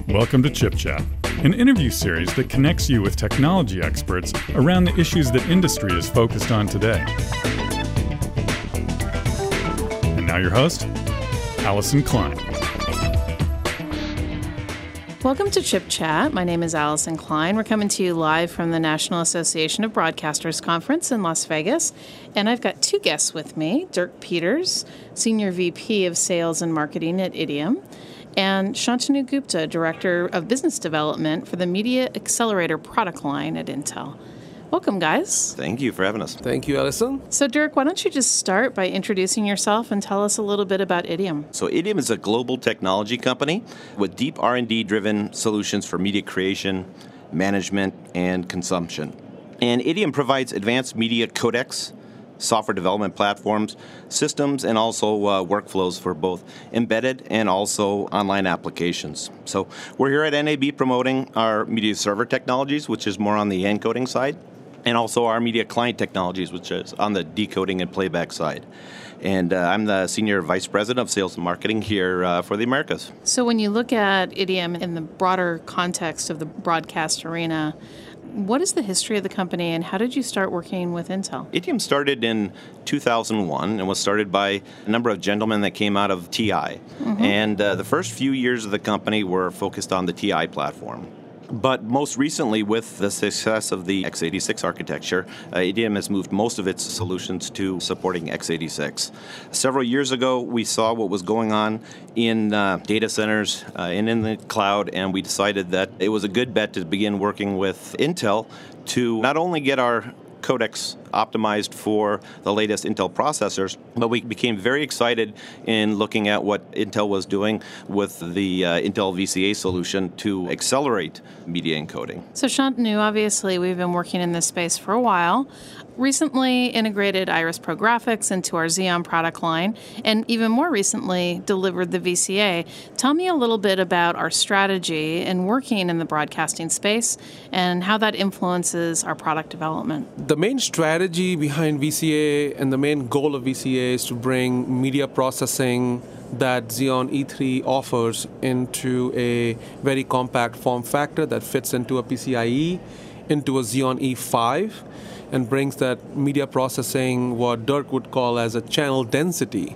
Welcome to Chip Chat, an interview series that connects you with technology experts around the issues that industry is focused on today. And now your host, Allison Klein. Welcome to Chip Chat. My name is Allison Klein. We're coming to you live from the National Association of Broadcasters Conference in Las Vegas. And I've got two guests with me, Dirk Peters, Senior VP of Sales and Marketing at Idiom, and Shantanu Gupta, Director of Business Development for the Media Accelerator product line at Intel. Welcome, guys. Thank you for having us. Thank you, Allison. So, Dirk, why don't you just start by introducing yourself and tell us a little bit about Idiom? So Idiom is a global technology company with deep R&D-driven solutions for media creation, management, and consumption. And Idiom provides advanced media codecs, software development platforms, systems, and also workflows for both embedded and also online applications. So we're here at NAB promoting our media server technologies, which is more on the encoding side, and also our media client technologies, which is on the decoding and playback side. And I'm the Senior Vice President of Sales and Marketing here for the Americas. So when you look at Idiom in the broader context of the broadcast arena, what is the history of the company and how did you start working with Intel? Idiom started in 2001 and was started by a number of gentlemen that came out of TI. Mm-hmm. And the first few years of the company were focused on the TI platform. But most recently, with the success of the x86 architecture, Idiom has moved most of its solutions to supporting x86. Several years ago, we saw what was going on in data centers and in the cloud, and we decided that it was a good bet to begin working with Intel to not only get our codecs optimized for the latest Intel processors, but we became very excited in looking at what Intel was doing with the Intel VCA solution to accelerate media encoding. So Shantanu, obviously we've been working in this space for a while. Recently integrated Iris Pro Graphics into our Xeon product line, and even more recently delivered the VCA. Tell me a little bit about our strategy in working in the broadcasting space and how that influences our product development. The main strategy behind VCA and the main goal of VCA is to bring media processing that Xeon E3 offers into a very compact form factor that fits into a PCIe, into a Xeon E5, and brings that media processing, what Dirk would call as a channel density,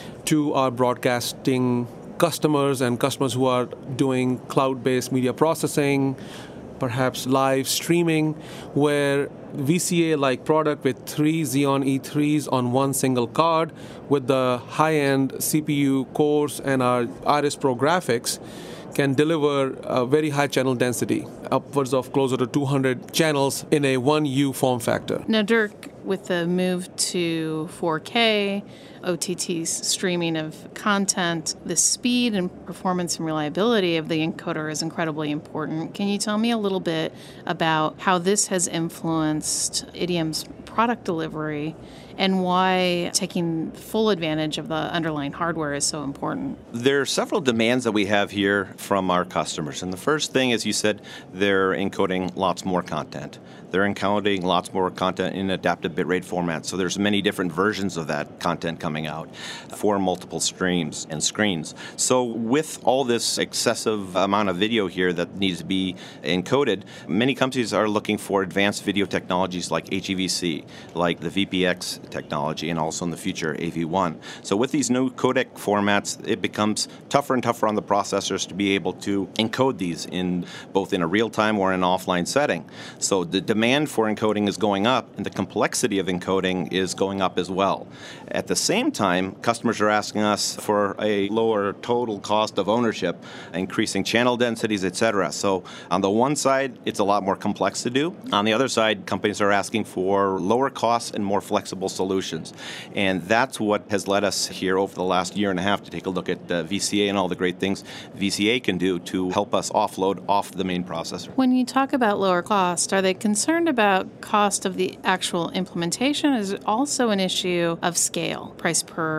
to our broadcasting customers and customers who are doing cloud-based media processing, perhaps live streaming, where VCA-like product with 3 Xeon E3s on one single card with the high-end CPU cores and our Iris Pro graphics can deliver a very high channel density, upwards of closer to 200 channels in a 1U form factor. Now, Dirk, with the move to 4K, OTT streaming of content, the speed and performance and reliability of the encoder is incredibly important. Can you tell me a little bit about how this has influenced Idiom's product delivery and why taking full advantage of the underlying hardware is so important? There are several demands that we have here from our customers. And the first thing, as you said, they're encoding lots more content. They're encoding lots more content in adaptive bitrate format. So there's many different versions of that content coming out for multiple streams and screens. So with all this excessive amount of video here that needs to be encoded, many companies are looking for advanced video technologies like HEVC, like the VPX technology, and also in the future AV1. So with these new codec formats, it becomes tougher and tougher on the processors to be able to encode these in both in a real-time or an offline setting. So the demand for encoding is going up, and the complexity of encoding is going up as well. At the same time, customers are asking us for a lower total cost of ownership, increasing channel densities, etc. So on the one side, it's a lot more complex to do. On the other side, companies are asking for lower costs and more flexible solutions. And that's what has led us here over the last year and a half to take a look at VCA and all the great things VCA can do to help us offload off the main processor. When you talk about lower cost, are they concerned about cost of the actual implementation? Is it also an issue of scale, price per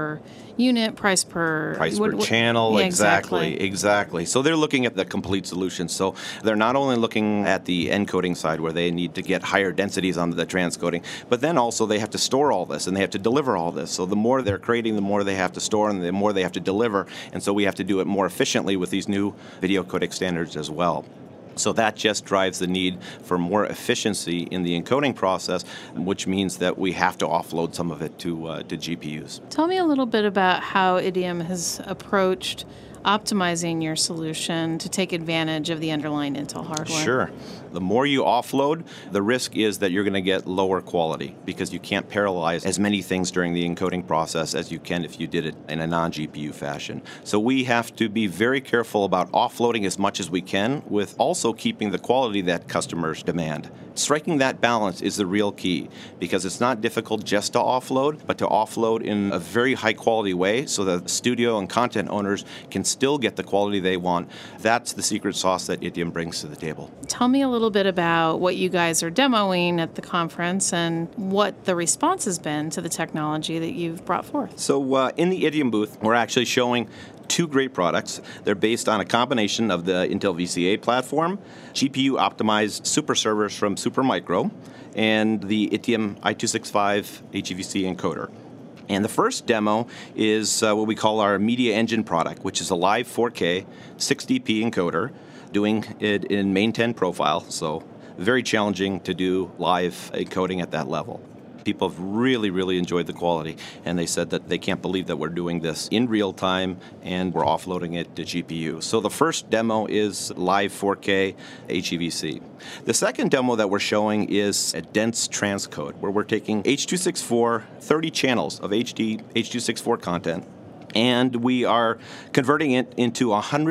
unit, price per channel. Yeah, Exactly. So they're looking at the complete solution. So they're not only looking at the encoding side where they need to get higher densities on the transcoding, but then also they have to store all this and they have to deliver all this. So the more they're creating, the more they have to store and the more they have to deliver. And so we have to do it more efficiently with these new video codec standards as well. So that just drives the need for more efficiency in the encoding process, which means that we have to offload some of it to GPUs. Tell me a little bit about how Idiom has approached optimizing your solution to take advantage of the underlying Intel hardware. Sure. The more you offload, the risk is that you're going to get lower quality because you can't parallelize as many things during the encoding process as you can if you did it in a non-GPU fashion. So we have to be very careful about offloading as much as we can with also keeping the quality that customers demand. Striking that balance is the real key because it's not difficult just to offload, but to offload in a very high quality way so that studio and content owners can still get the quality they want. That's the secret sauce that Idiom brings to the table. Tell me a little bit about what you guys are demoing at the conference and what the response has been to the technology that you've brought forth. So in the Idiom booth, we're actually showing two great products. They're based on a combination of the Intel VCA platform, GPU-optimized super servers from Supermicro, and the Idiom i265 HEVC encoder. And the first demo is what we call our Media Engine product, which is a live 4K 6DP encoder, doing it in main 10 profile, so very challenging to do live encoding at that level. People have really enjoyed the quality, and they said that they can't believe that we're doing this in real time and we're offloading it to GPU. So the first demo is live 4K HEVC. The second demo that we're showing is a dense transcode, where we're taking H.264 30 channels of HD H.264 content, and we are converting it into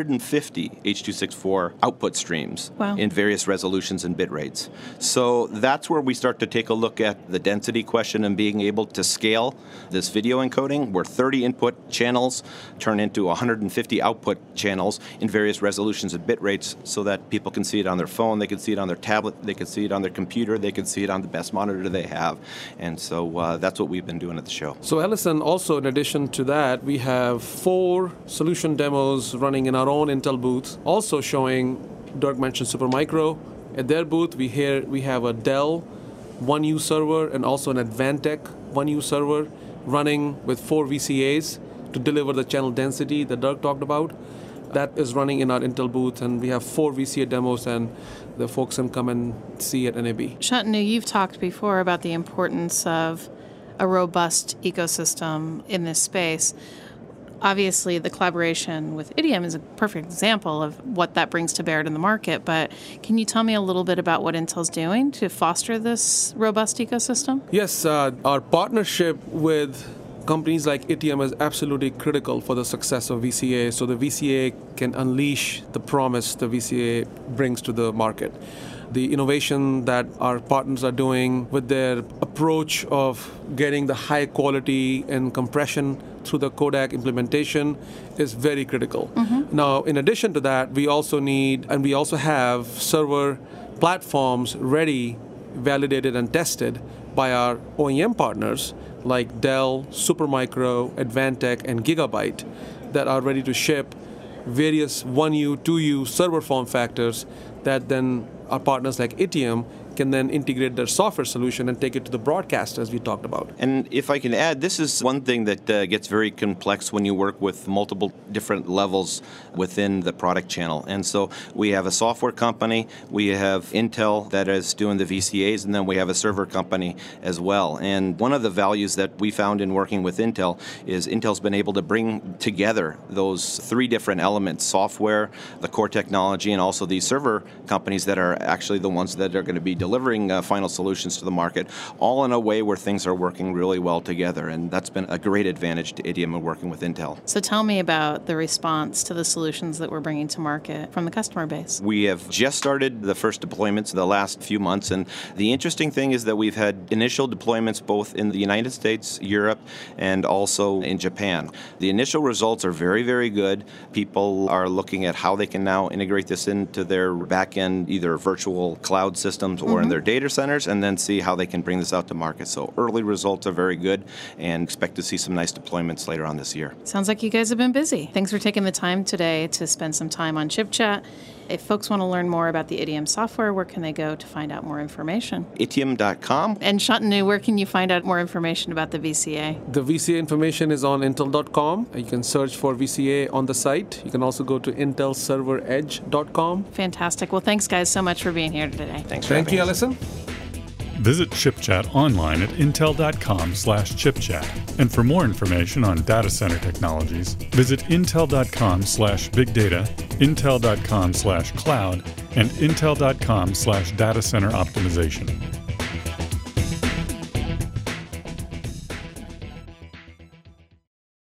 150 H.264 output streams in various resolutions and bit rates. So that's where we start to take a look at the density question and being able to scale this video encoding, where 30 input channels turn into 150 output channels in various resolutions and bit rates so that people can see it on their phone, they can see it on their tablet, they can see it on their computer, they can see it on the best monitor they have. And so that's what we've been doing at the show. So Ellison, also in addition to that, we have 4 solution demos running in our own Intel booth, also showing, Dirk mentioned Supermicro. At their booth, we have a Dell 1U server and also an Advantech 1U server running with 4 VCAs to deliver the channel density that Dirk talked about. That is running in our Intel booth, and we have 4 VCA demos, and the folks can come and see at NAB. Shantanu, you've talked before about the importance of a robust ecosystem in this space. Obviously, the collaboration with Idiom is a perfect example of what that brings to bear in the market, but can you tell me a little bit about what Intel's doing to foster this robust ecosystem? Yes, our partnership with companies like Idiom is absolutely critical for the success of VCA, so the VCA can unleash the promise the VCA brings to the market. The innovation that our partners are doing with their approach of getting the high quality and compression through the codec implementation is very critical. Now, in addition to that, we also have server platforms ready, validated, and tested by our OEM partners like Dell, Supermicro, Advantech, and Gigabyte that are ready to ship various 1U, 2U server form factors that then our partners like Idiom can then integrate their software solution and take it to the broadcast, as we talked about. And if I can add, this is one thing that gets very complex when you work with multiple different levels within the product channel. And so we have a software company, we have Intel that is doing the VCAs, and then we have a server company as well. And one of the values that we found in working with Intel is Intel's been able to bring together those 3 different elements: software, the core technology, and also these server companies that are actually the ones that are going to be delivering final solutions to the market, all in a way where things are working really well together. And that's been a great advantage to Idiom in working with Intel. So tell me about the response to the solutions that we're bringing to market from the customer base. We have just started the first deployments the last few months, and the interesting thing is that we've had initial deployments both in the United States, Europe, and also in Japan. The initial results are very good. People are looking at how they can now integrate this into their back-end, either virtual cloud systems or in their data centers, and then see how they can bring this out to market. So early results are very good, and expect to see some nice deployments later on this year. Sounds like you guys have been busy. Thanks for taking the time today to spend some time on Chip Chat. If folks want to learn more about the Idiom software, where can they go to find out more information? Itium.com. And Shantanu, where can you find out more information about the VCA? The VCA information is on Intel.com. You can search for VCA on the site. You can also go to IntelServerEdge.com. Fantastic. Well, thanks, guys, so much for being here today. Thanks for Thank having you, us. Allison. Visit ChipChat online at intel.com/chipchat. And for more information on data center technologies, visit intel.com/bigdata, intel.com/cloud, and intel.com/data center optimization.